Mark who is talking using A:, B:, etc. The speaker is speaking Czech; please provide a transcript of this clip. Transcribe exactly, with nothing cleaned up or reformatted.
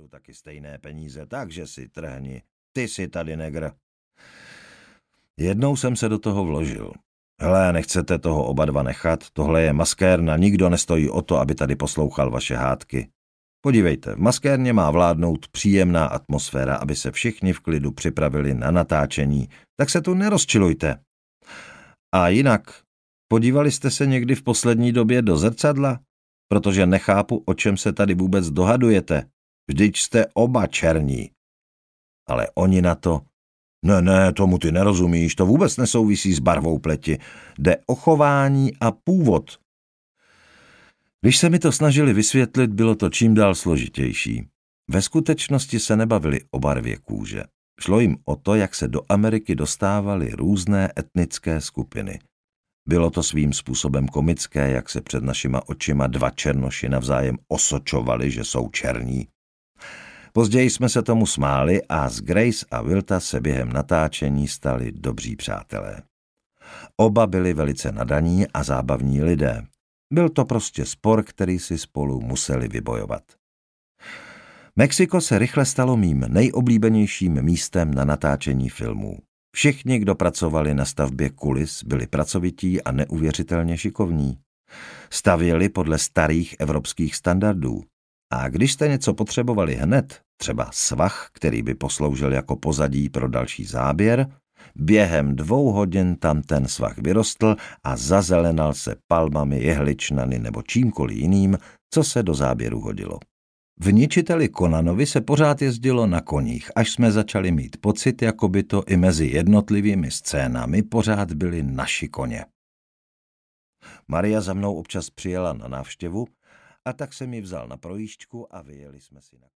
A: beru taky stejné peníze, takže si trhni. Ty jsi tady negr. Jednou jsem se do toho vložil. Hele, nechcete toho oba dva nechat? Tohle je maskérna, nikdo nestojí o to, aby tady poslouchal vaše hádky. Podívejte, v maskérně má vládnout příjemná atmosféra, aby se všichni v klidu připravili na natáčení, tak se tu nerozčilujte. A jinak, podívali jste se někdy v poslední době do zrcadla? Protože nechápu, o čem se tady vůbec dohadujete. Vždyť jste oba černí. Ale oni na to, ne, ne, tomu ty nerozumíš, to vůbec nesouvisí s barvou pleti. Jde o chování a původ. Když se mi to snažili vysvětlit, bylo to čím dál složitější. Ve skutečnosti se nebavili o barvě kůže. Šlo jim o to, jak se do Ameriky dostávaly různé etnické skupiny. Bylo to svým způsobem komické, jak se před našima očima dva černoši navzájem osočovali, že jsou černí. Později jsme se tomu smáli a z Grace a Wilta se během natáčení stali dobří přátelé. Oba byli velice nadaní a zábavní lidé. Byl to prostě spor, který si spolu museli vybojovat. Mexiko se rychle stalo mým nejoblíbenějším místem na natáčení filmů. Všichni, kdo pracovali na stavbě kulis, byli pracovití a neuvěřitelně šikovní. Stavěli podle starých evropských standardů. A když jste něco potřebovali hned, třeba svah, který by posloužil jako pozadí pro další záběr, během dvou hodin tam ten svah vyrostl a zazelenal se palmami, jehličnany nebo čímkoliv jiným, co se do záběru hodilo. V Ničiteli Conanovi se pořád jezdilo na koních, až jsme začali mít pocit, jako by to i mezi jednotlivými scénami pořád byly naši koně. Maria za mnou občas přijela na návštěvu a tak jsem ji vzal na projížďku a vyjeli jsme si na